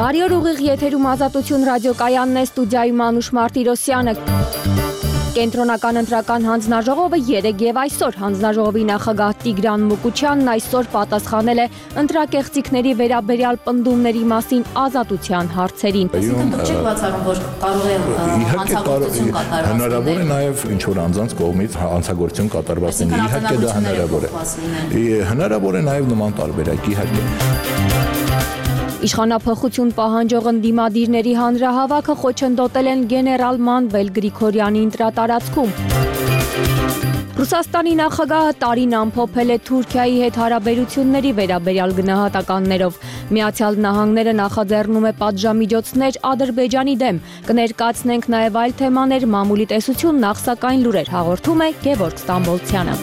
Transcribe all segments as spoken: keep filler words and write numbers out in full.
Բարի օր, ուղիղ եթերում Ազատություն ռադիոկայանն է, ստուդիայում Անուշ Մարտիրոսյանը։ Կենտրոնական ընտրական հանձնաժողովը երեկ եւ այսօր հանձնաժողովի նախագահ Տիգրան Մուկուչյանն այսօր պատասխանել է ընտրակեղծիքների վերաբերյալ պնդումների մասին Ազատության հարցերին։ Այսինքն դուք չեք բացառում, որ կարող է հանցագործություն կատարված լինել։ Հնարավոր է նաև ինչ որ անձանց կողմից հանցագործություն կատարված լինի։ Իհարկե դա հնարավոր է։ Հնարավոր է նաև նման տարբերակ, իհարկե։ Իշխանափոխություն պահանջող ընդդիմադիրների հանրահավաքը խոչընդոտել են գեներալ Մանվել Գրիգորյանի ընտրատարածքում։ Ռուսաստանի նախագահը տարին ամփոփել է Թուրքիայի հետ հարաբերությունների վերաբերյալ գնահատականներով։ Միացյալ Նահանգները նախաձեռնում է պատժամիջոցներ Ադրբեջանի դեմ։ Կներկայացնենք նաև այլ թեմաներ, մամուլի տեսություն, նախ սակայն լուրեր, հաղորդում է Գևորգ Ստամբոլցյանը։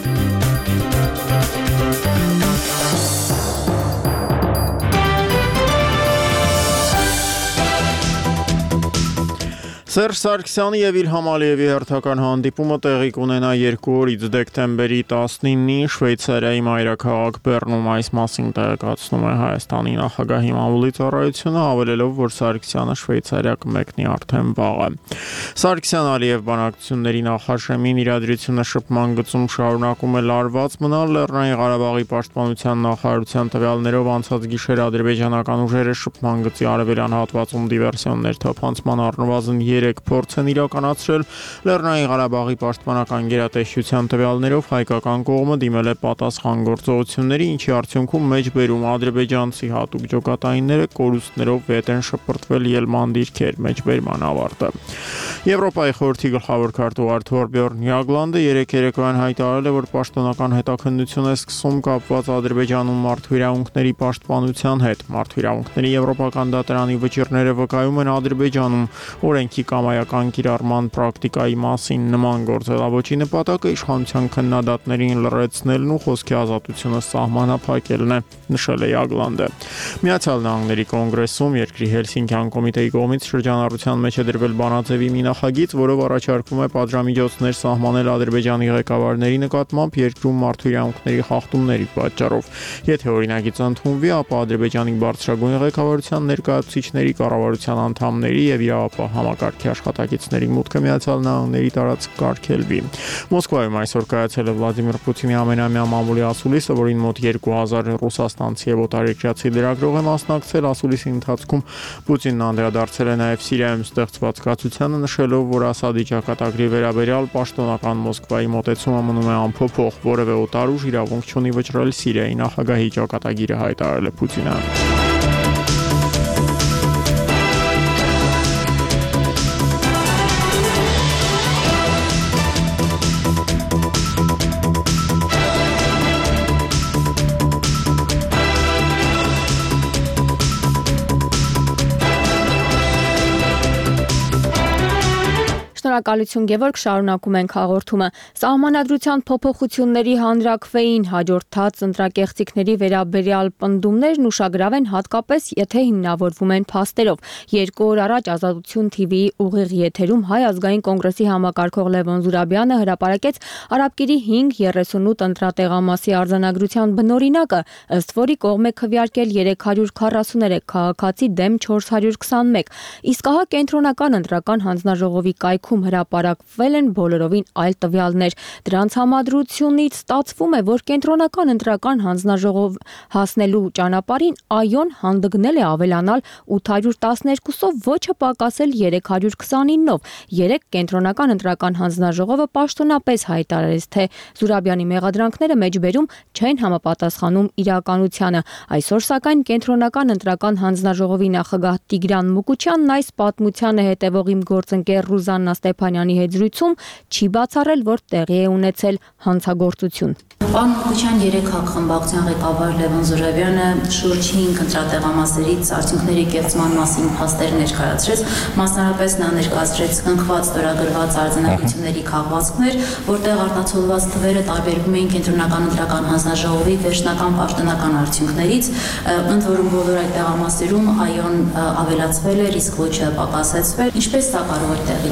Սերժ Սարգսյանի եւ Իլհամ Ալիևի հերթական հանդիպումը տեղի կունենա երկու օրից դեկտեմբերի տասնինին Շվեյցարիայի մայրաքաղաք Բեռնում, այս մասին տեղեկացնում է Հայաստանի նախագահի մամուլի ծառայությունը, հավելելով, որ Սարգսյանը Շվեյցարիա կմեկնի արդեն վաղը։ Սարգսյան-Ալիև բանակցությունների նախաշեմին իրադրությունը շփման գծում շարունակում է լարված մնալ։ Լեռնային Ղարաբաղի պաշտպանության նախարարության տվյալներով անցած գիշեր ադրբեջանական ուժերը շփման գծի արևելյան հատվածում դիվերսիոններ թափանցման առնվազն երեք փորձ են իրականացրել։ Լեռնային Ղարաբաղի պաշտպանական գերատեսչության տվյալներով հայկական կողմը դիմել է պատասխան գործողությունների, ինչի արդյունքում մեջբերում ադրբեջանցի հատուկ ջոկատայինները կորուստներով վետ են շպրտվել ելման դիրքեր, մեջբերման ավարտը։ Եվրոպայի խորհրդի գլխավոր քարտուղար Թորբյորն Յագլանդը երեկ երեկոյան հայտարարել է, որ պաշտոնական հետաքննություն է սկսում կապված Ադրբեջանում մարդու իրավունքների պաշտպանության հետ։ Մարդու իրավունքների եվրոպական դատարանի վճիռները վկայում են Ադրբեջանում օրենքի կամայական կիրառման պրակտիկայի մասին։ Նման գործելավոճի նպատակը իշխանության քննադատներին լռեցնելն ու խոսքի ազատությունը սահմանափակելն է, նշել է Յագլանդը։ Միացյալ Նահանգների կոնգրեսում երկրի Հելսինկյան կոմիտեի կողմից շրջանառության մեջ է դրվել բանաձևի մի նախագիծ, որով առաջարկվում է պատժամիջոցներ սահմանել Ադրբեջանի ղեկավարների նկատմամբ երկրում մարդու իրավունքների խախտումների պատճառով։ Եթե օրինագիծը ընդունվի, ապա Ադրբեջանի բարձրագույն ղեկավարության ներկայացուցիչների, կառավարության անդամների եւ իրավապահ համակարգի աշխատակիցների մուտքը Միացյալ Նահանգների տարածք կարգելվի։ Մոսկվայում այսօր կայացել է Վլադիմիր Պուտինի ամենամյա մամուլի ասուլիսը, որին մոտ երկու հազար ռուսաստանցի եւ օտարերկրացի լրագրող է մասնակցել։ Ասուլիսի ընթացքում Պուտինն անդրադարձել է նաեւ Սիրիայում ստեղծված կացությանը, նշելով, որ Ասադի ճակատագրի վերաբերյալ պաշտոնական Մոսկվայի մոտեցումը մնում է անփոփոխ, որևէ օտար ուժ իրավունք չունի վճռել Սիրիայի նախագահի ճակատագիրը, հայտարարել է Պուտինը։ Շնորհակալություն Գևորգ, շարունակում ենք հաղորդումը։ Սահմանադրության փոփոխությունների հանրաքվեին հաջորդած ընտրակեղծիքների վերաբերյալ պնդումներն ուշագրավ են, հատկապես եթե հիմնավորվում են փաստերով։ Երկու օր առաջ Ազատություն թիվիի ուղիղ եթերում Հայ ազգային կոնգրեսի համակարգող Լևոն Զուրաբյանը հրապարակեց Արաբկիրի հինգ երեսունութ ընտրատեղամասի արձանագրության բնօրինակը, ըստ որի կողմ է քվեարկել երեք հարյուր քառասուներեք քաղաքացի դեմ չորս հարյուր քսանմեկ։ Իսկ ահա կենտրոնական ընտրական հանձնաժողովի կայքում հրապարակվել են բոլորովին այլ տվյալներ։ Դրանց համադրությունից ստացվում է, որ կենտրոնական ընտրական հանձնաժողով հասնելու ճանապարհին ԱՅՈ-ն հանդգնել է ավելանալ ութ հարյուր տասներկուսով, ոչը պակասել երեք հարյուր քսանինով։ Երեք կենտրոնական ընտրական հանձնաժողովը պաշտոնապես հայտարարեց, թե Զուրաբյանի մեղադրանքները մեջբերում չեն համապատասխանում իրականությանը։ Այսօր սակայն կենտրոնական ընտրական հանձնաժողովի նախագահ Տիգրան Մուկուչյանն այս պատմությանը հետևող իմ գործընկեր Ռուզաննա Ստեփանյանի հետ զրույցում չի բացառել, որ տեղի է ունեցել հանցագործություն։ Պարոն Մուկուչյան, երեք հակխմբակցության ղեկավար Լևոն Զուրաբյանը շուրջ հինգ ընտրատեղամասերից արդյունքների կեղծման մասին փաստեր ներկայացրեց, մասնավորապես նա ներկայացրեց կնքված ստորագրված արձանագրությունների քաղվածքներ, որտեղ արտացոլված թվերը տարբերվում էին կենտրոնական ընտրական հանձնաժողովի վերջնական պաշտոնական արդյունքներից, ընդ որում բոլոր այդ տեղամասերում ԱՅՈ-ն ավելացվել էր, իսկ ոչը պակասեցվել։ Ինչպես սա կարող է տեղի ունենալ։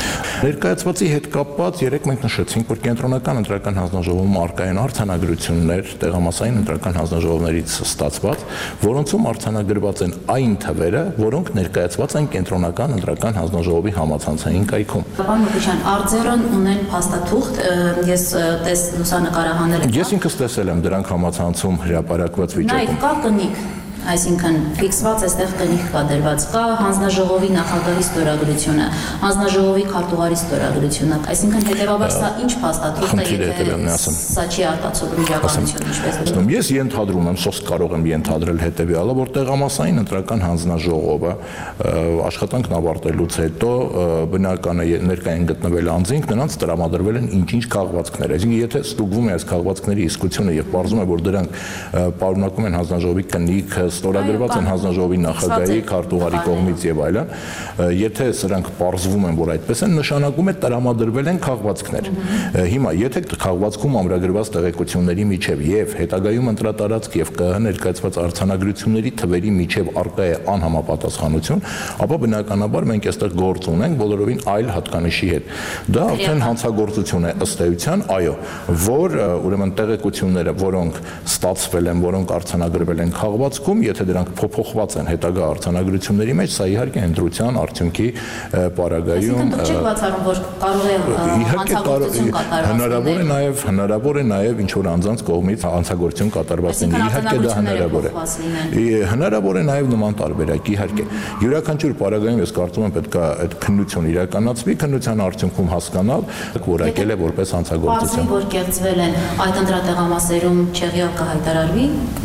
Ներկայացվածի հետ կապված երեք մենք նշեցինք, որ կենտրոնական ընտրական հանձնաժողովում արկայեն արձանագրություններ տեղամասային ընտրական հանձնաժողովներից ստացված, որոնցում արձանագրված են այն թվերը, որոնք ներկայացված են կենտրոնական ընտրական հանձնաժողովի համացանցային կայքում։ Պարոն Մուկուչյան, արձերն ունեն փաստաթուղթ, ես տես լուսանկարահանել եմ։ Ես ինքս տեսել եմ դրանք համացանցում հրապարակված վիճակում։ Նաև կա կնիկ, այսինքն ֆիքսված այստեղ կնիկ կա դրված, կա հանձնաժողովի նախագահի ստորագրությունը, հանձնաժողովի քարտուղարի ստորագրությունը, այսինքն հետևաբար սա ինչ փաստաթուղթ է, եթե սա չի արտացոլում իրականությունը, ինչպես դու։ Ես ենթադրում եմ, սոս կարող եմ ենթադրել հետևյալը, որ տեղամասային ընտրական հանձնաժողովը աշխատանքն ավարտելուց հետո բնական է ներկայ են գտնվել անձինք, նրանց տրամադրվել են ինչ-ինչ քաղվածքներ, այսինքն եթե ստուգվում է այս քաղվածքների իսկությունը եւ պարզվում է, որ դրանք պարունակում են հանձնաժողովի կնիք, ստորագրված են հանձնաժողովի նախագահի, քարտուղարի կողմից եւ այլն, եթե սրանք պարզվում են, որ այդպես են, նշանակում է տրամադրվել են քաղվածքներ։ Հիմա եթե քաղվածքում ամրագրված տեղեկությունների միջև եւ հետագայում ընտրատարածք եւ ԿՀ ներկայացված արձանագրությունների թվերի միջև արկա է անհամապատասխանություն, ապա բնականաբար մենք այստեղ գործ ունենք բոլորովին այլ հատկանիշի հետ։ Դա արդեն հանցագործություն է ըստ էության, այո, որ ուրեմն տեղեկությունները, որոնք ստացվել են, որոնք արձանագրվել են քաղվածքում, եթե դրանք փոփոխված են հետագա արձանագրությունների մեջ, սա իհարկե ընտրության արդյունքի պարագայում չեք բացառում, որ կարող է հանցագործություն կատարված հնարավոր է նաև հնարավոր է նաև ինչ որ անձանց կողմից հանցագործություն կատարված լինի, իհարկե դա հնարավոր է։ Հնարավոր է նաև նման տարբերակ, իհարկե։ Յուրաքանչյուր պարագայում ես կարծում եմ պետք է այդ քննություն իրականացվի, քննության արդյունքում հասկանալ, որ եկել է որպես հանցագործություն։ Որ կեղծվել են այդ ընտրատեղամասերում չեղյալ կհայտարարվի։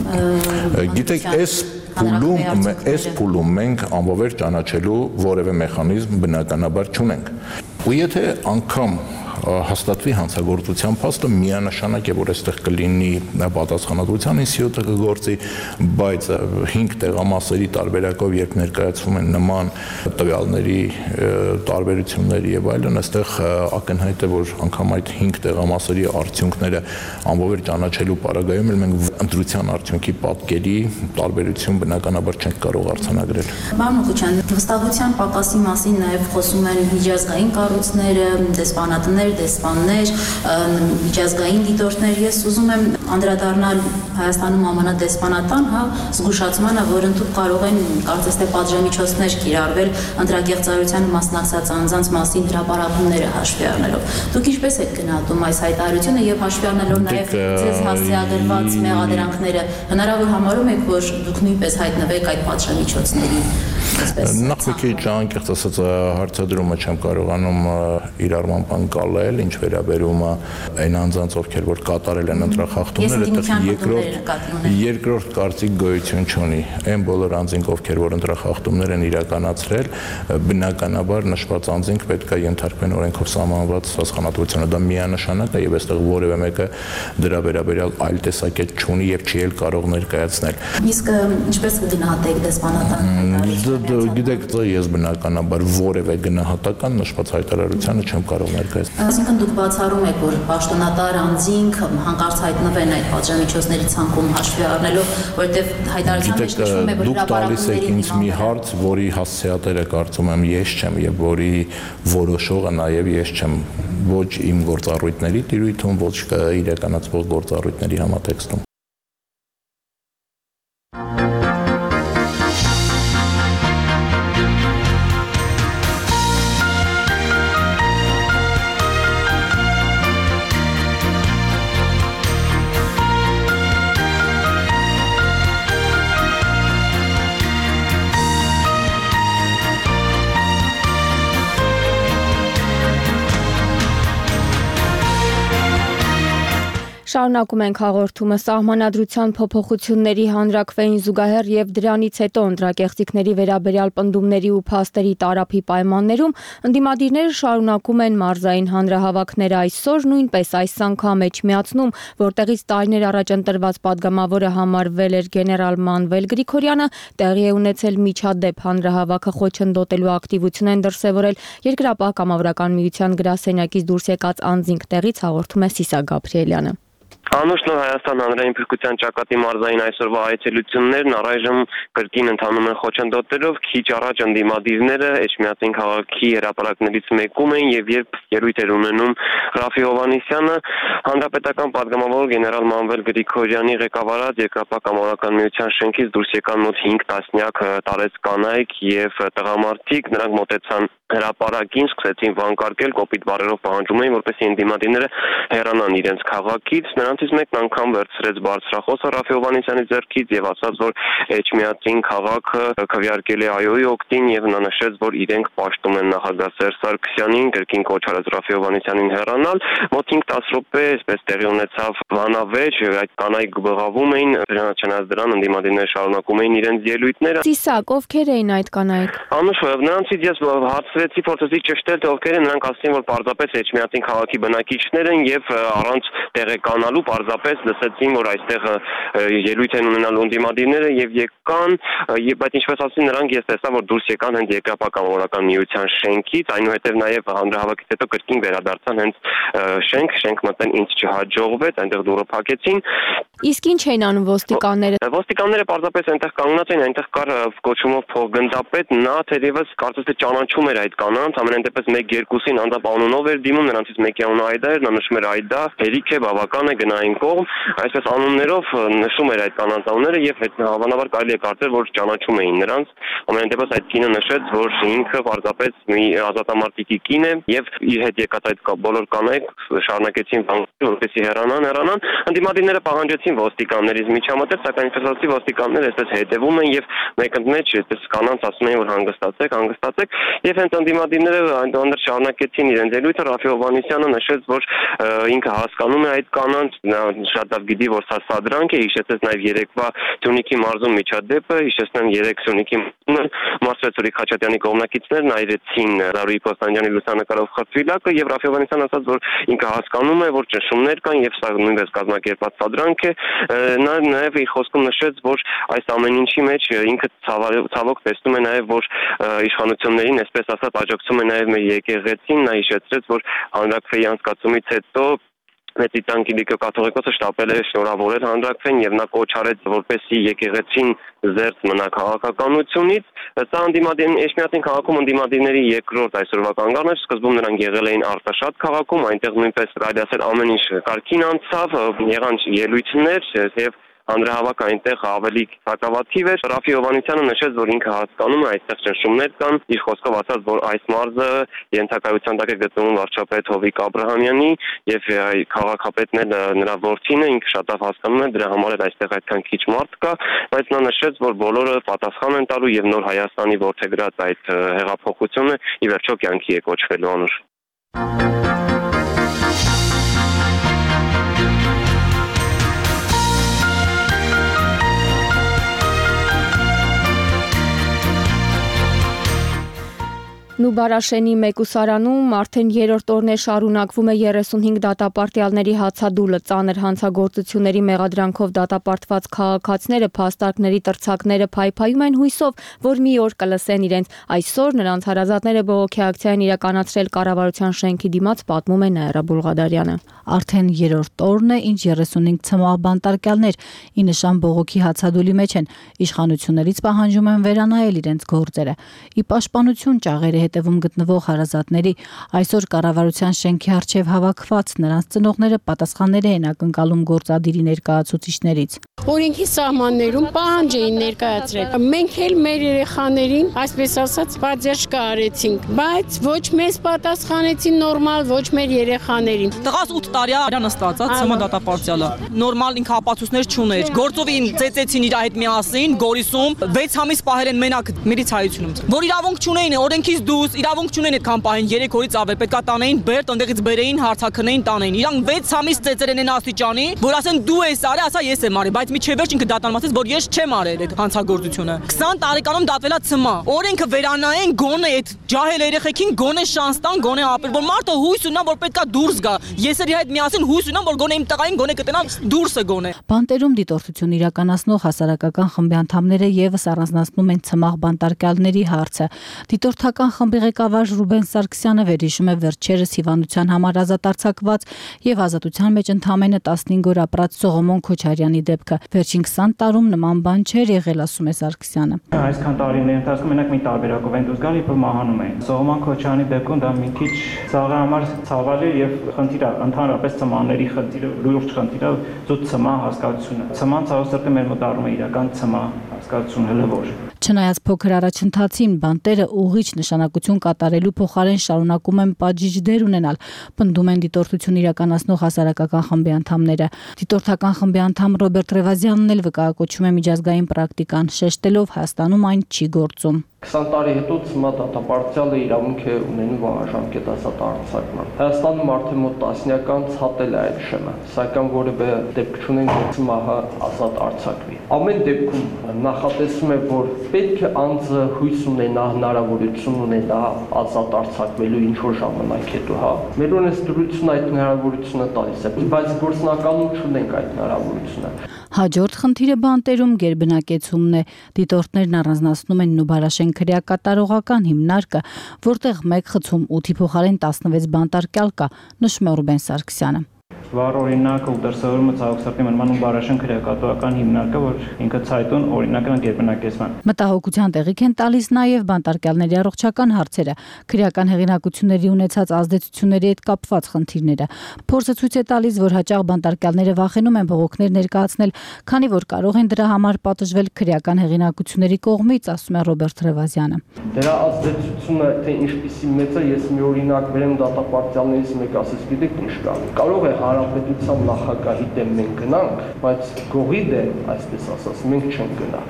Գիտեք, այս փուլում, այս փուլում մենք անվավեր ճանաչելու որևէ մեխանիզմ բնականաբար չունենք։ Ու եթե անգամ հաստատվի հանցագործության փաստը, միանշանակ է, որ այստեղ կլինի պատասխանատվության ինստիտուտը կգործի, բայց հինգ տեղամասերի տարբերակով երբ ներկայացվում են նման տվյալների տարբերություններ եւ այլն, այստեղ ակնհայտ է, որ անգամ այդ հինգ տեղամասերի արդյունքները անվավեր ճանաչելու պարագայում էլ մենք ընտրության արդյունքի պատկերի տարբերություն բնականաբար չենք կարող արձանագրել։ Պարոն Մուկուչյան, վստահության պակասի մասին նաև խոսում են միջազգային կառույցները, դեսպանատներ, դեսպաններ, միջազգային դիտորդներ։ Ես ուզում եմ անդրադառնալ Հայաստանում ԱՄՆ դեսպանատան, հա, զգուշացմանը, որ ընդհանուր կարող են կարծես թե պատժամիջոցներ կիրառվել ընտրագեղձարությանը մասնակցած անձանց մասին հրապարակումները հաշվի առնելով։ Դուք ինչպես եք գնահատում այս հայտարարությունը եւ հաշվի առնելով նաև ձեզ հասցեագրված մեղադրանքները, հնարավոր համարում եք, որ դուք նույնպես հայտնվեք այդ պատժամիջոցների։ Նախ մի քիչ անկեղծ ասած հարցադրումը չեմ կարողանում իրարման բանկալել, ինչ վերաբերում է այն անձանց, ովքեր որ կատարել են ընտրախախտումները, այդտեղ երկրորդ երկրորդ կարծիք գոյություն չունի։ Այն բոլոր անձինք, ովքեր որ ընտրախախտումներ են իրականացրել, բնականաբար նշված անձինք պետք է ենթարկվեն օրենքով սահմանված հասկանալիությանը։ Դա միանշանակ է եւ այստեղ որևէ մեկը դրա վերաբերյալ այլ տեսակետ չունի եւ չի էլ կարող ներկայացնել։ Իսկ ինչպես կգնահատեք դեսպանատան հայտարարությունը։ Գիտեք, ես բնականաբար որևէ գնահատական նշված հայտարարությանը չեմ կարող ներկայացնել։ Այսինքն դուք բացառում եք, որ պաշտոնատար անձինք հանկարծ հայտնվեն այդ պատժամիջոցների ցանկում հաշվի առնելով, որովհետև հայտարարության մեջ նշվում է, որ դուք տալիս եք ինձ մի հարց, որի հասցեատերը կարծում եմ ես չեմ եւ որի որոշողը նաեւ ես չեմ, ոչ իմ գործառույթների տիրույթում, ոչ իրականացվող գործառույթների համատեքստում։ Շարունակում ենք հաղորդումը սահմանադրության փոփոխությունների հանրաքվեին զուգահեռ եւ դրանից հետո ընտրակեղծիքների վերաբերյալ պնդումների ու փաստերի տարափի պայմաններում ընդդիմադիրները շարունակում են մարզային հանրահավաքները այսօր նույնպես այս անգամ էջմիածնում, որտեղից տարիներ առաջ ընտրված падգամավորը համարվել էր գեներալ Մանվել Գրիգորյանը, տեղի է ունեցել միջադեպ հանրահավաքը խոչընդոտելու ակտիվություն են դրսևորել Երկրապահ կամավորական միության գրասենյակից դուրս եկած անձինք տեղից հաղորդում է Սիսա Գաբրիելյանը։ Անուշնոր Հայաստան հանրային փրկության ճակատի մարզային այսօրվա այցելություններն առայժմ կրկին ընթանում են խոչընդոտներով, քիչ առաջ ընդդիմադիրները Էջմիածին քաղաքի հրապարակներից մեկում էին եւ երբ ելույթ էր ունենում Ռաֆի Հովհաննիսյանը, հանրապետական պատգամավոր գեներալ Մանվել Գրիգորյանի ղեկավարած Երկրապահ կամավորական միության շենքից դուրս եկան մոտ հինգ տասնյակ տարեց կանայք եւ տղամարդիկ, նրանք մոտեցան հրապարակին, սկսեցին վանկարկել, կոպիտ բառերով պահանջում էին, որպեսզի ընդդիմադիրները հեռանան իրենց քաղաքից, նրանցից մեկն անգամ վերցրեց բարձրախոսը Ռաֆի Հովհաննիսյանի ձեռքից եւ ասաց, որ Էջմիածին քաղաքը քվեարկել է ԱՅՈ-ի օգտին եւ նա նշեց, որ իրենք պաշտում են նախագահ Սերժ Սարգսյանին, կրկին կոչ արեց Ռաֆի Հովհաննիսյանին հեռանալ, մոտ հինգ-տասը րոպե այսպես տեղի ունեցավ բանավեճ, այդ կանայք բղավում էին, չնայած դրան ընդդիմադիրները շարունակում էին իրենց ելույթները։ Ծիսակ, ովքեր էին այդ կանայք։ Անշուշտ, նրանցից ես հարցրեցի, փորձեցի ճշտել, թե ովքեր են, նրանք ասացին, որ պարզապես Էջմիածին քաղաքի բնակիչներ են եւ առանց տեղեկանալու պարզապես լսեցին, որ այստեղ ելույթ են ունենալու ընդդիմադիրները եւ եկան, բայց ինչպես ասեցին նրանք, ես տեսա, որ դուրս եկան հենց Երկրապահ կամավորական միության շենքից, այնուհետեւ նաեւ հանրահավաքից հետո կրկին վերադարձան հենց շենք, շենք մտեն ինձ չհաջողվեց, այնտեղ դուռը փակեցին։ Իսկ ինչ էին անում ոստիկանները։ Ոստիկանները պարզապես այնտեղ կանգնած էին, այնտեղ կար կոչումով փոխգնդապետ, նա թերևս կարծես թե ճանաչում էր այդ կանանց, ամենայն դեպս մեկ-երկուսին անձամբ անունով էր դիմում, նրանցից մեկի անունը Այդա էր, նա նշում էր Այդա, հերիք է, բավական է, գնային կողմ, այսպես անուններով նշում էր այդ կանանց անունները եւ հավանաբար կարելի է կարծել, որ ճանաչում էին նրանց, ամենայն դեպս այդ կինը նշեց, որ ինքը պարզապես մի ազատամարտիկի կին է եւ իր հետ եկած այդ բոլոր կանայք շարունակեցին վանկարկել, որպեսզի հեռանան, հեռանան, ընդդիմադիրները պահանջեցին ոստիկաններից միջամտել, սակայն ինչպես ասացի, ոստիկանները այսպես հետևում են եւ մեկընդմեջ այսպես կանանց ասում էին, որ հանգստացեք, հանգստացեք եւ հենց ընդդիմադիրները այնտեղ շարունակեցին իրենց ելույթը, Ռաֆի Հովհաննիսյանը նշեց, որ ինքը հասկանում է այդ կանանց, նա շատ լավ գիտի, որ սա սադրանք է, հիշեցեց նաեւ երեկվա Սյունիքի մարզում միջադեպը, հիշեցնեմ երեք Սյունիքի մարզվեց Ուրիկ Խաչատյանի կողմնակիցներն այրեցին Զարուհի Պոստանջյանի լուսանկարով խրտվիլակը եւ Ռաֆի Հովհաննիսյանը ասաց, որ ինքը հասկանում է, որ ճնշումներ կան եւ սա նույնպես կազմակերպված սադրանք է, նա նաեւ իր խոսքում նշեց, որ այս ամեն ինչի մեջ ինքը ցավոք տեսնում է նաեւ, որ իշխանություններին, այսպես ասած, աջակցում է նաեւ մեր եկեղեցին, նա հիշեցրեց, որ հանրաքվեի անցկացումից հետո Մեծիտան Կիլիկիո կաթողիկոսը շտապել է շնորհավորել հանրաքվեն եւ նա կոչ արեց, որպեսզի եկեղեցին զերծ մնա քաղաքականությունից։ Սա ընդդիմադիր Էջմիածին քաղաքում ընդդիմադիրների երկրորդ այսօրվա կանգառն էր, սկզբում նրանք եղել էին Արտաշատ քաղաքում, այնտեղ նույնպես կարելի ասել ամեն ինչ կարգին անցավ, եղան ելույթներ եւ հանրահավաք այնտեղ ավելի սակավաթիվ էր։ Ռաֆի Հովհաննիսյանը նշեց, որ ինքը հասկանում է այստեղ ճնշումներ կան, իր խոսքով ասաց, որ այս մարզը ենթակայության տակ է գտնվում վարչապետ Հովիկ Աբրահամյանի եւ քաղաքապետն նրա որդին է, ինքը շատ լավ հասկանում է, դրա համար էլ այստեղ այդքան քիչ մարդ կա, բայց նա նշեց, որ բոլորը պատասխան են տալու եւ նոր Հայաստանի որդեգրած այդ հեղափոխությունը ի վերջո կյանքի է կոչվելու անուշ։ Նուբարաշենի մեկուսարանում արդեն երրորդ օրն է շարունակվում է երեսունհինգ դատապարտյալների հացադուլը, ծանր հանցագործությունների մեղադրանքով դատապարտված քաղաքացիները, փաստարկների տրցակները փայփայում են հույսով, որ մի օր կլսեն իրենց։ Այսօր նրանց հարազատները բողոքի ակցիա են իրականացրել կառավարության շենքի դիմաց, պատմում է Նաիրա Բուլղադարյանը։ Արդեն երրորդ օրն է, ինչ երեսունհինգ ցմահ բանտարկյալներ ի նշան բողոքի հացադուլի մեջ են, իշխանություններից պահանջում են վերանայել իրենց գործերը։ Ի պաշտպանություն ճաղերի հետևում գտնվող հարազատների այսօր կառավարության շենքի առջև հավաքված նրանց ծնողները պատասխաններ են ակնկալում գործադիրի ներկայացուցիչներից։ Օրենքի սահմաններում պահանջ էին ներկայացրել։ Մենք էլ մեր երեխաներին, այսպես ասած, պատժ կարեցինք, բայց ոչ մեզ պատասխանեցին նորմալ, ոչ մեր երեխաներին։ Տղաս ութ տարի է նստած, ցմահ դատապարտյալը։ Նորմալ ինքը ապացույցներ չուներ։ Գործովին ծեծեցին իր հետ միասին Գորիսում, վեց ամիս պահել են մենակ միլիցիայությունում։ Որ իրավունք չունեին, օրենքից դուրս իրավունք չունեն այդքան պահին երեք օրից ավել, պետքա տանեին բերտ, ընդեղից բերեին, հարցակրնեին, տանեին։ Իրանք վեց ամիս ծեծել են այն աստիճանի, որ ասեն դու ես արել, ասա ես եմ արել, բայց միջև վերջ ինքը դատանմացեց, որ ես չեմ արել այդ հանցագործությունը։ քսան տարեկանում դատվելա ցմահ։ Օրենքը վերանայեն, գոնե այդ ջահել երեխեքին գոնե շանս տան, գոնե ապրել, որ մարդը հույս ունա, որ պետքա դուրս գա։ Ես էլ իր հետ միասին հույս ունեմ, որ գոնե իմ տղային գոնե կտնամ դուրսը գոնե։ Բանտերում դիտորդություն իրականացնող հասարակական խմբի անդամները եւս առանձնացնում են ցմահ բանտարկյալների հարցը։ Դիտորդական խմբը խմբի ղեկավար Ռուբեն Սարգսյանը վերհիշում է վերջերս հիվանդության համար ազատ արձակված եւ ազատության մեջ ընդամենը տասնհինգ օր ապրած Սողոմոն Քոչարյանի դեպքը։ Վերջին քսան տարում նման բան չէր եղել, ասում է Սարգսյանը։ Այսքան տարիների ընթացքում մենակ մի տարբերակով են դուրս գալ, երբ մահանում էին։ Սողոմոն Քոչարյանի դեպքում դա մի քիչ ցավի համար ցավալի եւ խնդիր է, ընդհանրապես ծմանների խնդիրը, լուրջ խնդիր է, զուտ ծմա հասկացությունը։ Ծման ցավոստը մեր մոտ դառնում է իրական ծմա հասկացություն հլվոր։ Չնայած փոքր առաջընթացին, բանտերը ուղիչ նշանակություն կատարելու փոխարեն շարունակում են պատժիչ դեր ունենալ, պնդում են դիտորդություն իրականացնող հասարակական խմբի անդամները։ Դիտորդական խմբի անդամ Ռոբերտ Ռևազյանն էլ վկայակոչում է միջազգային պրակտիկան, շեշտելով Հայաստանում այն չի գործում։ քսան տարի հետո ՑՄԱ դատապարտյալը իրավունք է ունենում անժամկետ ազատ արձակման։ Հայաստանում արդեն մոտ տասնյական ցատել է այդ շեմը, սակայն որևէ դեպք չունենք, որ ՑՄԱ-ը ազատ արձակվի։ Ամեն դեպքում նախատեսվում է, որ պետք է անձը հույս ունենա, հնարավորություն ունենա ազատ արձակվելու ինչ-որ ժամանակ հետո, հա։ Մեր ունես դրություն այդ հնարավորությունը տալիս է, բայց գործնականում չունենք այդ հնարավորությունը։ Հաջորդ խնդիրը բանտերում գերբնակեցումն է։ Դիտորդներն առանձնացնում են Նուբարաշեն քրեակատարողական հիմնարկը, որտեղ մեկ խցում ութի փոխարեն տասնվեց բանտարկյալ կա, նշում է Ռուբեն Սարգսյանը։ Վառ օրինակը ու դրսևորումը ցավոքսրտի մնման ու Բարաշեն քրեակատարողական հիմնարկը, որ ինքը ցայտուն օրինակն գերբնակեցման։ Մտահոգության տեղիք են տալիս նաև բանտարկյալների առողջական հարցերը, քրեական հեղինակությունների ունեցած ազդեցությունների հետ կապված խնդիրները։ Փորձը ցույց է տալիս, որ հաճախ բանտարկյալները վախենում են բողոքներ ներկայացնել, քանի որ կարող են դրա համար պատժվել քրեական հեղինակությունների կողմից, ասում է Ռոբերտ Ռևազյանը։ Դրա ազդեցությունը թե ինչպիսի մեծ է, ես մի օրինակ վերեմ դատապարտյալներից մեկ ասես, գիտեք ինչ կա։ Կարող է հանրապետության նախագահի դեմ մենք գնանք, բայց գողի դեմ, այսպես ասած, մենք չենք գնա։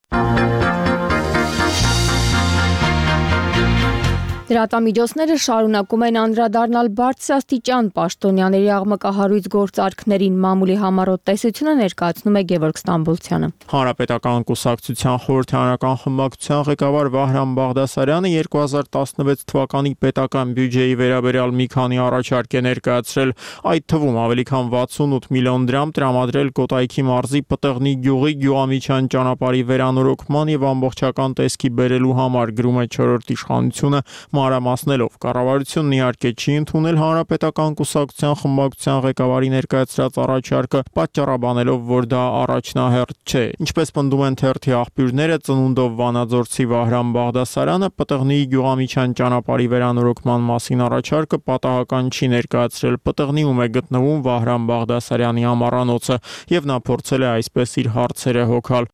Լրատվամիջոցները շարունակում են անդրադառնալ բարձրաստիճան պաշտոնյաների աղմկահարույց գործարքներին, մամուլի համառոտ տեսությունը ներկայացնում է Գևորգ Ստամբոլցյանը։ Հանրապետական կուսակցության խորհրդարանական խմբակցության ղեկավար Վահրամ Բաղդասարյանը երկու հազար տասնվեց թվականի պետական բյուջեի վերաբերյալ մի քանի առաջարկ է ներկայացրել, այդ թվում ավելի քան վաթսունութ միլիոն դրամ տրամադրել Կոտայքի մարզի Պտղնի գյուղի Գյուղամիջյան ճանապարհի վերանորոգման եւ ամբողջական տեսքի բերելու համար, գրում է չորրորդ իշխանությունը մանրամասնելով։ Կառավարությունն իհարկե չի ընդունել հանրապետական կուսակցության խմբակցության ղեկավարի ներկայացրած առաջարկը, պատճառաբանելով, որ դա առաջնահերթ չէ։ Ինչպես պնդում են թերթի աղբյուրները, ծնունդով վանաձորցի Վահրամ Բաղդասարյանը Պտղնի Գյուղամիջյան ճանապարհի վերանորոգման մասին առաջարկը պատահական չի ներկայացրել։ Պտղնիում է գտնվում Վահրամ Բաղդասարյանի ամառանոցը, եւ նա փորձել է այսպես իր հարցերը հոգալ։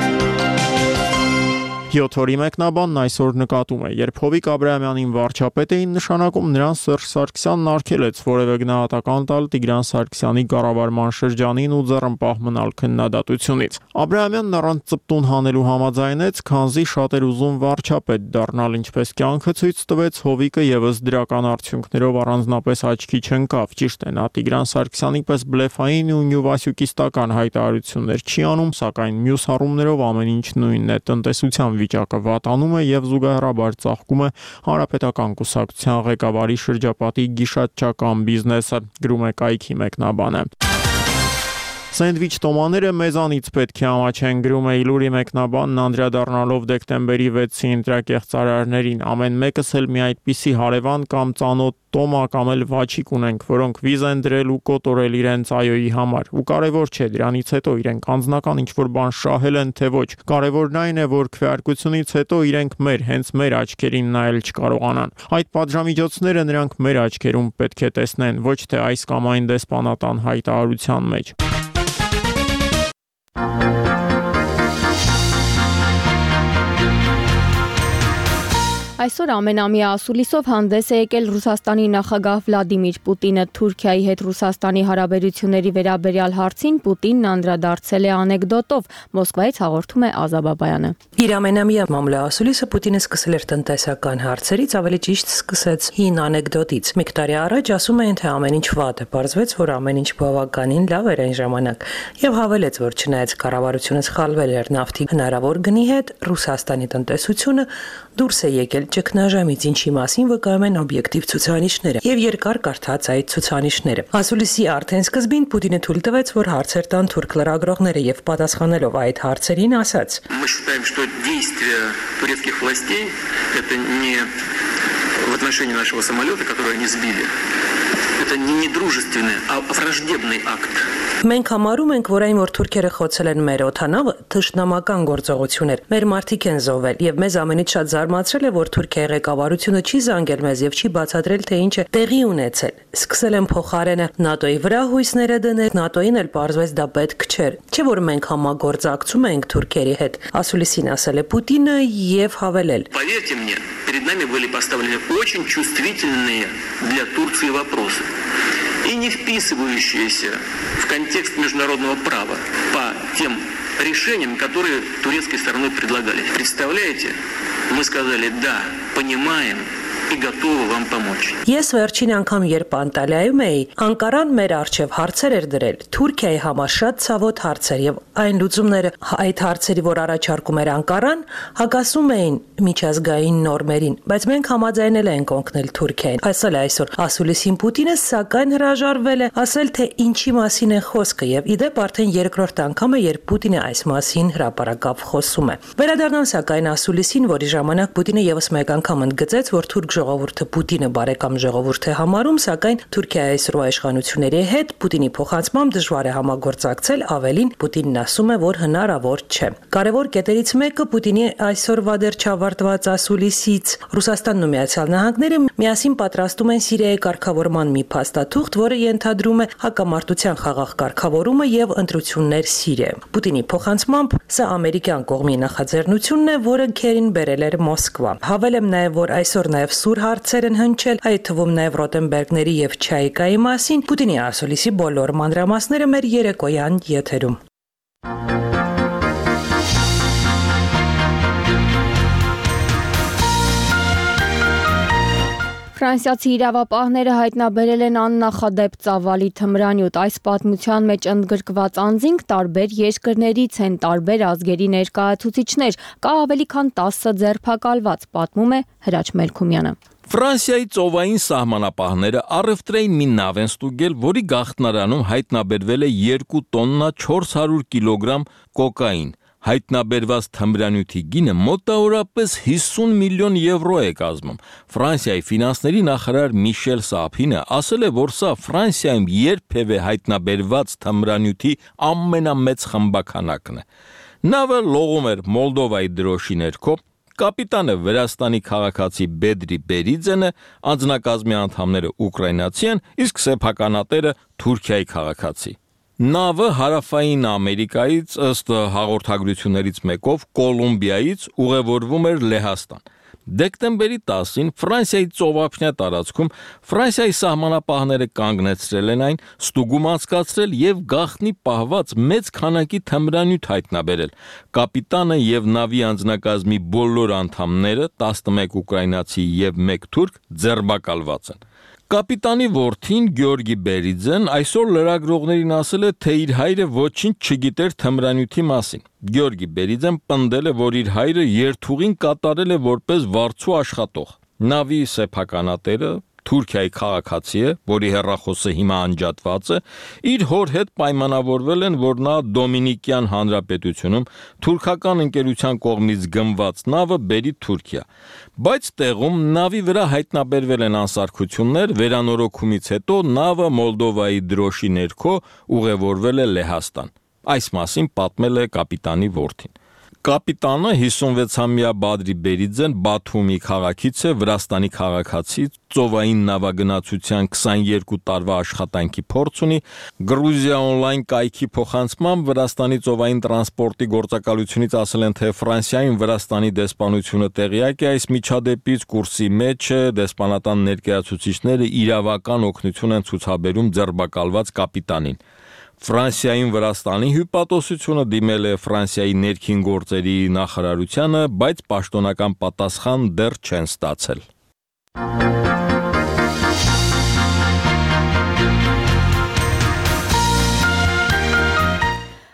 Յոթ օրի մեկնաբանն այսօր նկատում է, երբ Հովիկ Աբրահամյանին վարչապետ էին նշանակում, նրան Սերժ Սարգսյանն արգելեց որևէ գնահատական տալ Տիգրան Սարգսյանի կառավարման շրջանին ու ձեռնպահ մնալ քննադատությունից։ Աբրահամյանն առանց ծպտուն հանելու համաձայնեց, քանզի շատ էր ուզում վարչապետ դառնալ, ինչպես կյանքը ցույց տվեց, Հովիկը եւս դրական արդյունքներով առանձնապես աչքի չընկավ։ Ճիշտ է, նա Տիգրան Սարգսյանի պես բլեֆային ու նյուվասյուկիստական հայտարարություններ չի անում, սակայն մյուս առումներով ամեն ինչ նույնն է, տնտեսության վիճակը վատանում է եւ զուգահեռաբար ծաղկում է հանրապետական կուսակցության ղեկավարի շրջապատի գիշատչական բիզնեսը, գրում է կայքի մեկնաբանը։ Սենդվիչ տոմաները մեզանից պետք է ամաչեն, գրում է Իլուրի մեկնաբանն անդրադառնալով դեկտեմբերի վեցի ընտրակեղծարարներին։ Ամեն մեկս էլ մի այդպիսի հարևան կամ ծանոթ տոմա կամ էլ վաչիկ ունենք, որոնք վիզ են դրել ու կոտորել իրենց այոյի համար։ Ու կարևոր չէ, դրանից հետո իրենք անձնական ինչ-որ բան շահել են, թե ոչ։ Կարևորն այն է, որ քվեարկությունից հետո իրենք մեր, հենց մեր աչքերին նայել չկարողանան։ Այդ պատժամիջոցները նրանք մեր աչքերում պետք է տեսնեն, ոչ թե այս կամ այն դեսպանատան հայտարարության մեջ։ Այսօր ամենամյա ասուլիսով հանդես է եկել Ռուսաստանի նախագահ Վլադիմիր Պուտինը։ Թուրքիայի հետ Ռուսաստանի հարաբերությունների վերաբերյալ հարցին Պուտինն անդրադարձել է անեկդոտով, Մոսկվայից հաղորդում է Ազա Բաբայանը։ Իր ամենամյա մամլոասուլիսը Պուտինը սկսել էր տնտեսական հարցերից, ավելի ճիշտ սկսեց հին անեկդոտից։ Մեկ տարի առաջ ասում էին, թե ամեն ինչ վատ է, պարզվեց, որ ամեն ինչ բավականին լավ էր այն ժամանակ, եւ հավելեց, որ չնայած կառավարությունը սխալվել էր նավթի հնարավոր գնի հետ, Ռուսաստանի տնտեսությունը դուրս է եկել ճգնաժամից, ինչի մասին վկայում են օբյեկտիվ ցուցանիշները, եւ երկար կարդաց այդ ցուցանիշները։ Ասուլիսի արդեն սկզբին Պուտինը թույլ տվեց, որ հարցեր տան թուրք լրագրողները եւ պատասխանելով այդ հարցերին ասաց. в отношении нашего самолета, который они сбили, это не недружественный, а враждебный акт. Մենք համարում ենք, որ այն, որ թուրքերը խոցել են մեր օդանավը, թշնամական գործողություն էր։ Մեր մարդիկ են զոհվել, եւ մեզ ամենից շատ զարմացրել է, որ Թուրքիայի ղեկավարությունը չի զանգել մեզ եւ չի բացատրել, թե ինչ է տեղի ունեցել։ Սկսել են փոխարենը ՆԱՏՕ-ի վրա հույսները դնել, ՆԱՏՕ-ին էլ պարզվեց դա պետք չէր։ Չէ՞ որ մենք համագործակցում ենք Թուրքիայի հետ, ասուլիսին ասել է Պուտինը եւ հավելել. Поверьте мне, перед нами были поставлены очень чувствительные для Турции вопросы и не вписывающиеся в контекст международного права по тем решениям, которые турецкой стороной предлагались. Представляете? Мы сказали «да, понимаем» и готовы вам помочь. Ես վերջին անգամ երբ Անտալիայում էի, Անկարան մեր արչև հարցեր էր դրել Թուրքիայի համար շատ ցավոտ հարցեր եւ այն լուծումները այդ հարցերի, որ առաջարկում էր Անկարան, հակասում էին միջազգային նորմերին, բայց մենք համաձայնել ենք օգնել Թուրքիային։ Այսօր այսօր ասուլիսին Պուտինը սակայն հրաժարվել է ասել, թե ինչի մասին է խոսքը եւ իդեպ արդեն երկրորդ անգամ է, երբ Պուտինը այս մասին հրապարակավ խոսում է։ Վերադառնամ սակայն ասուլիսին, որի ժամանակ Պուտինը եւս մեկ անգամ ընդգծեց, որ թուրք ժողովուրդը Պուտինը բարեկամ ժողովուրդ է համարում, սակայն Թուրքիայի այսօրվա իշխանությունների հետ Պուտինի փոխանցմամբ դժվար է համագործակցել, ավելին Պուտինն ասում է, որ հնարավոր չէ։ Կարևոր կետերից մեկը Պուտինի այսօրվա դեռ չավարտված ասուլիսից Ռուսաստանն ու Միացյալ Նահանգները միասին պատրաստում են Սիրիայի կարգավորման մի փաստաթուղթ, որը ենթադրում է հակամարտության խաղաղ կարգավորումը եւ ընտրություններ Սիրիայում։ Պուտինի փոխանցմամբ սա ամերիկյան կողմի նախաձեռնությունն է, որը Քերին բերել էր Մոսկվա։ Հավելեմ նաեւ, որ այսօր նաեւ սուր հարցեր են հնչել, այդ թվում նաեւ Ռոտենբերգների եւ Չայկայի մասին։ Պուտինի ասուլիսի բոլոր մանրամասները մեր երեկոյան եթերում։ Ֆրանսիացի իրավապահները հայտնաբերել են աննախադեպ ծավալի թմրանյութ։ Այս պատմության մեջ ընդգրկված անձինք տարբեր երկրներից են, տարբեր ազգերի ներկայացուցիչներ, կա ավելի քան տասը ձերբակալված, պատմում է Հրաչ Մելքումյանը։ Ֆրանսիայի ծովային սահմանապահները առևտրային մի նավ են ստուգել, որի գաղտնարանում հայտնաբերվել է երկու տոննա չորս հարյուր կիլոգրամ կոկային։ Հայտնաբերված թմրանյութի գինը մոտավորապես հիսուն միլիոն եվրո է կազմում։ Ֆրանսիայի ֆինանսների նախարար Միշել Սապինը ասել է, որ սա Ֆրանսիայում երբևէ հայտնաբերված թմրանյութի ամենամեծ խմբաքանակն է։ Նավը լողում էր Մոլդովայի դրոշի ներքո, կապիտանը Վրաստանի քաղաքացի Բեդրի Բերիձենը, անձնակազմի անդամները ուկրաինացի են, իսկ սեփականատերը Թուրքիայի քաղաքացի։ Նավը հարավային Ամերիկայից ըստ հաղորդագրություններից մեկով Կոլումբիայից ուղևորվում էր Լեհաստան։ Դեկտեմբերի տասին Ֆրանսիայի ծովափնյա տարածքում Ֆրանսիայի սահմանապահները կանգնեցրել են այն, ստուգում անցկացրել եւ գաղտնի պահված մեծ քանակի թմրանյութ հայտնաբերել։ Կապիտանը եւ նավի անձնակազմի բոլոր անդամները, տասնմեկ ուկրաինացի եւ մեկ թուրք, ձերբակալված են։ Կապիտանի որդին Գյորգի Բերիձեն այսօր լրագրողներին ասել է, թե իր հայրը ոչինչ չգիտեր թմրանյութի մասին։ Գյորգի Բերիձեն պնդել է, որ իր հայրը երթուղին կատարել է որպես վարձու աշխատող։ Նավի սեփականատերը Թուրքիայի քաղաքացի է, որի հեռախոսը հիմա անջատված է, իր հոր հետ պայմանավորվել են, որ նա Դոմինիկյան Հանրապետությունում թուրքական ընկերության կողմից գնված նավը բերի Թուրքիա։ Բայց տեղում նավի վրա հայտնաբերվել են անսարքություններ, վերանորոգումից հետո նավը Մոլդովայի դրոշի ներքո ուղևորվել է Լեհաստան։ Այս մասին պատմել է կապիտանի որդին։ Կապիտանը հիսունվեցամյա Բադրի Բերիձեն Բաթումի քաղաքից է, Վրաստանի քաղաքացի, ծովային նավագնացության քսաներկու տարվա աշխատանքի փորձ ունի, Գրուզիա օնլայն կայքի փոխանցմամբ Վրաստանի ծովային տրանսպորտի գործակալությունից ասել են, թե Ֆրանսիայում Վրաստանի դեսպանությունը տեղյակ է այս միջադեպից, կուրսի մեջ է, դեսպանատան ներկայացուցիչները իրավական օգնություն են ցուցաբերում ձերբակալված կապիտանին։ Ֆրանսիայում Վրաստանի հյուպատոսությունը դիմել է Ֆրանսիայի ներքին գործերի նախարարությանը, բայց պաշտոնական պատասխան դեռ չեն ստացել։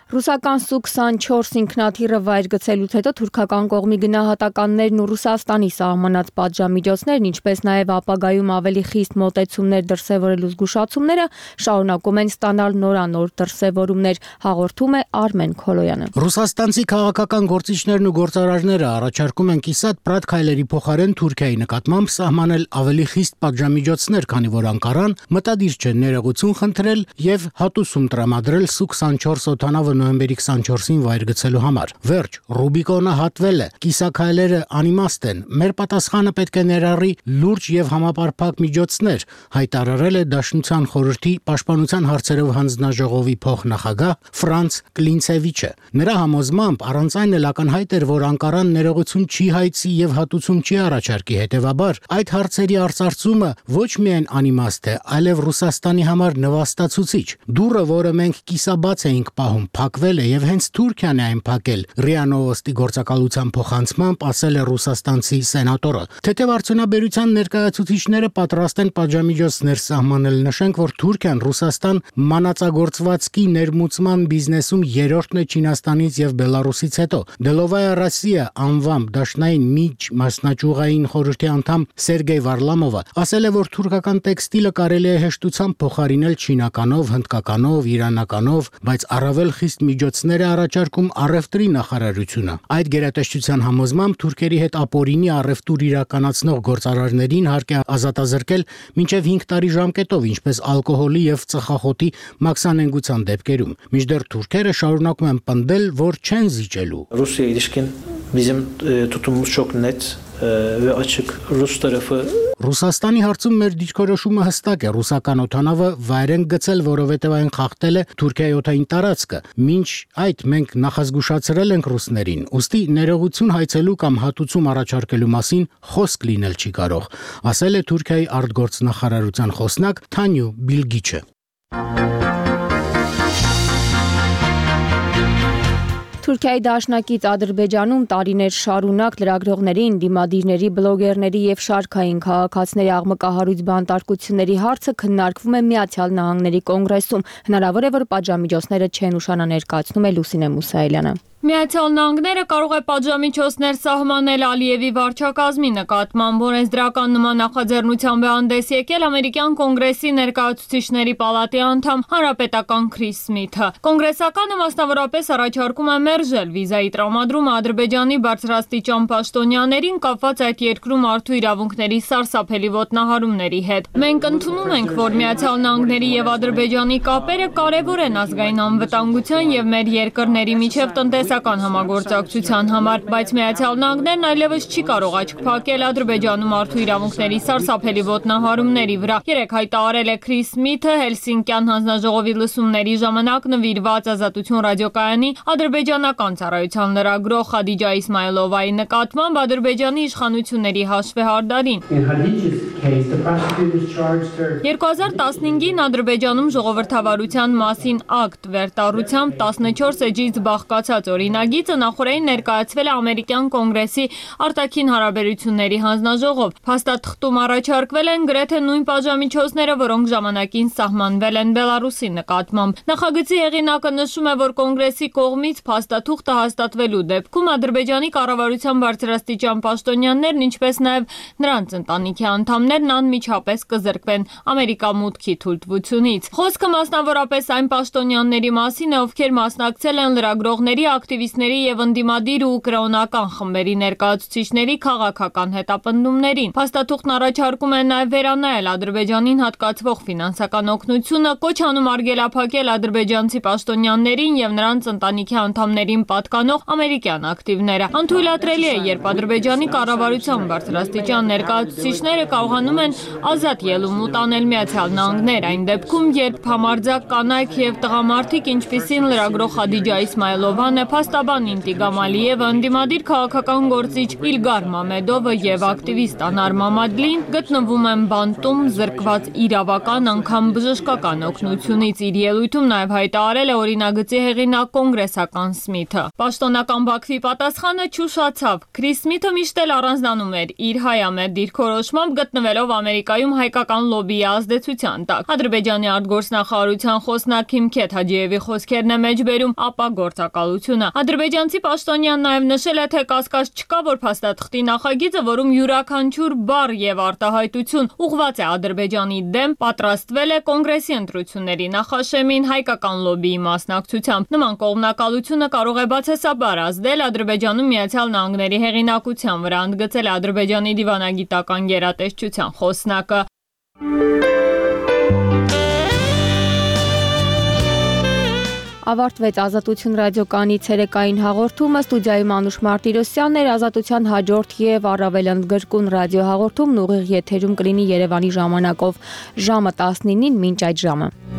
Ռուսական Սու քսանչորս ինքնաթիռը վայր գցելուց հետո թուրքական կողմի գնահատականներն ու Ռուսաստանի սահմանած պատժամիջոցներն, ինչպես նաև ապագայում ավելի խիստ մոտեցումներ դրսևորելու զգուշացումները շարունակում են ստանալ նորանոր դրսևորումներ, հաղորդում է Արմեն Քոլոյանը։ Ռուսաստանցի քաղաքական գործիչներն ու գործարարները առաջարկում են կիսատ-պրատ քայլերի փոխարեն Թուրքիայի նկատմամբ սահմանել ավելի խիստ պատժամիջոցներ, քանի որ Անկարան մտադիր չէ ներողություն խնդրել եւ հատուցում տրամադրել Սու քսանչորս օդանավը նոյեմբերի քսանչորսին վայր գցելու համար։ Վերջ, Ռուբիկոնը հատվել է, կիսաքայլերը անիմաստ են, մեր պատասխանը պետք է ներառի լուրջ եւ համապարփակ միջոցներ, հայտարարել է Դաշնության խորհրդի պաշտպանության հարցերով հանձնաժողովի փոխնախագահ Ֆրանց Կլինցևիչը։ Նրա համոզմամբ առանց այն էլ ակնհայտ էր, որ Անկարան ներողություն չի հայցի եւ հատուցում չի առաջարկի, հետեւաբար այդ հարցերի արծարծումը ոչ միայն անիմաստ է, այլև Ռուսաստանի համար նվաստացուցիչ։ Դուրը, որը մենք կիսաբաց էինք պահում, փակվել է եւ հենց Թուրքիան է այն փակել, ՌԻԱ Նովոստի գործակալության փոխանցմամբ ասել է ռուսաստանցի սենատորը։ Թեթև արդյունաբերության ներկայացուցիչները պատրաստ են պատժամիջոցներ սահմանել, նշենք, որ Թուրքիան Ռուսաստան մանածագործվածքի ներմուծման բիզնեսում երրորդն է Չինաստանից եւ Բելարուսից հետո։ Դելովայա Ռոսիա անվամբ դաշնային միջ մասնաճյուղային խորհրդի անդամ Սերգեյ Վարլամովը ասել է, որ թուրքական տեքստիլը կարելի է հեշտությամբ փոխարինել չինականով, հնդկականով, իրանականով, բայց առավել խիստ միջոցներ է առաջարկում առևտրի նախարարությունը։ Այդ գերատեսչության համոզմամբ թուրքերի հետ ապօրինի առևտուր իրականացնող գործարարներին հարկ է ազատազրկել մինչև հինգ տարի ժամկետով, ինչպես ալկոհոլի եւ ծխախոտի մաքսանենգության դեպքերում։ Մինչդեռ թուրքերը շարունակում են պնդել, որ չեն զիջելու։ Ռուսիա ilişkin bizim tutumumuz çok net ve açık. Rus tarafı Ռուսաստանի հարցում մեր դիրքորոշումը հստակ է։ Ռուսական օդանավը վայր են գցել, որովհետև այն խախտել է Թուրքիայի օդային տարածքը։ Մինչ այդ մենք նախազգուշացրել ենք ռուսներին, ուստի ներողություն հայցելու կամ հատուցում առաջարկելու մասին խոսք լինել չի կարող, ասել է Թուրքիայի արտգործնախարարության խոսնակ Թանյու Բիլգիչը։ Թուրքիայի դաշնակից Ադրբեջանում տարիներ շարունակ լրագրողներին, դիմադիրների, բլոգերների եւ շարքային քաղաքացիների աղմկահարույց բանտարկությունների հարցը քննարկվում է Միացյալ Նահանգների կոնգրեսում։ Հնարավոր է, որ պատժամիջոցները չեն ուշանա, ներկայացնում է Լուսինե Մուսայելյանը։ Միացյալ Նահանգները կարող է պատժամիջոցներ սահմանել Ալիևի վարչակազմի նկատմամբ, օրենսդրական նման նախաձեռնությամբ է հանդես եկել ամերիկյան կոնգրեսի ներկայացուցիչների պալատի անդամ հանրապետական Քրիս Սմիթը։ Կոնգրեսականը մասնավորապես առաջարկում է մերժել վիզայի տրամադրումը Ադրբեջանի բարձրաստիճան պաշտոնյաներին կապված այդ երկրում մարդու իրավունքների սարսափելի ոտնահարումների հետ։ Մենք ընդունում ենք, որ Միացյալ Նահանգների եւ Ադրբեջանի կապերը կարեւոր են ազգային անվտանգության եւ մեր երկրների միջև տնտեսական համագործակցության համար, բայց Միացյալ Նահանգներն այլևս չի կարող աչք փակել Ադրբեջանում մարդու իրավունքների սարսափելի ոտնահարումների վրա։ Երեք հայտարարել է Քրիս Սմիթը Հելսինկյան հանձնաժողովի լսումների ժամանակ նվիրված Ազատություն ռադիոկայանի ադրբեջանական ծառայության լրագրող Խադիջա Իսմայլովայի նկատմամբ Ադրբեջանի իշխանությունների հաշվեհարդարին։ երկու հազար տասնհինգին Ադրբեջանում ժողովրդավարության մասին ակտ վերտառությամբ տասնչորս էջից բաղկացած օրինագիծը նախորդին ներկայացվել է ամերիկյան կոնգրեսի արտաքին հարաբերությունների հանձնաժողով։ Փաստաթղթում առաջարկվել են գրեթե նույն պատժամիջոցները, որոնք ժամանակին սահմանվել են Բելարուսի նկատմամբ։ Նախագծի հեղինակը նշում է, որ կոնգրեսի կողմից փաստաթուղթը հաստատվելու դեպքում Ադրբեջանի կառավարության բարձրաստիճան պաշտոնյաներն, ինչպես նաև նրանց ընտանիքի անդամներն անմիջապես կզրկվեն Ամերիկա մուտքի թույլտվությունից։ Խոսքը մասնավորապես այն պաշտոնյաների մասին է, ովքեր մասնակցել են լրագրողների, ակտիվիստների եւ ընդդիմադիր ու կրոնական խմբերի ներկայացուցիչների քաղաքական հետապնդումներին։ Փաստաթուղթն առաջարկում է նաեւ վերանայել Ադրբեջանին հատկացվող ֆինանսական օգնությունը, կոչ անում արգելափակել ադրբեջանցի պաշտոնյաներին եւ նրանց ընտանիքի անդամներին պատկանող ամերիկյան ակտիվները։ Անթույլատրելի է, երբ Ադրբեջանի կառավարության բարձրաստիճան ներկայացուցիչները կարողանում են ազատ ելում ուտանել Միացյալ Նահանգներ, այն դեպքում, երբ համարձակ կանայք եւ տղամարդիկ, ինչպիսին լրագրող Խադիջա Իսմայլովան է, փաստաբան Ինտիգ Ամալիևը, ընդդիմադիր քաղաքական գործիչ Իլգար Մամեդովը եւ ակտիվիստ Անար Մամադլին գտնվում են բանտում զրկված իրավական անգամ բժշկական օգնությունից։ Իր ելույթում նաեւ հայտարարել է օրինագծի հեղինակ կոնգրեսական Սմիթը։ Պաշտոնական Բաքվի պատասխանը չուշացավ։ Քրիս Սմիթը միշտ էլ առանձնանում էր իր հայամետ դիրքորոշմամբ, գտնվելով Ամերիկայում հայկական լոբիի ազդեցության տակ։ Ադրբեջանի արտգործնախարարության խոսնակ Հիմքեթ Հաջիևի խոսքերն է մեջբերում ապա գործակալությունը։ Ադրբեջանցի պաշտոնյան նաև նշել է, թե կասկած չկա, որ փաստաթղթի նախագիծը, որում յուրաքանչյուր բառ եւ արտահայտություն ուղղված է Ադրբեջանի դեմ, պատրաստվել է կոնգրեսի ընտրությունների նախաշեմին հայկական լոբիի մասնակցությամբ։ Նման կողմնակալությունը կարող է բացասաբար ազդել Ադրբեջանում Միացյալ Նահանգների հեղինակության վրա, ընդգծել է Ադրբեջանի դիվանագիտական գերատեսչության խոսնակը։ Ավարտվեց Ազատություն ռադիոկայանի ցերեկային հաղորդումը, ստուդիայում Անուշ Մարտիրոսյանն էր, Ազատության հաջորդ եւ առավել ընդգրկուն ռադիո հաղորդումն ուղիղ եթերում կլինի Երևանի ժամանակով ժամը տասնինին մինչ այդ ժամը։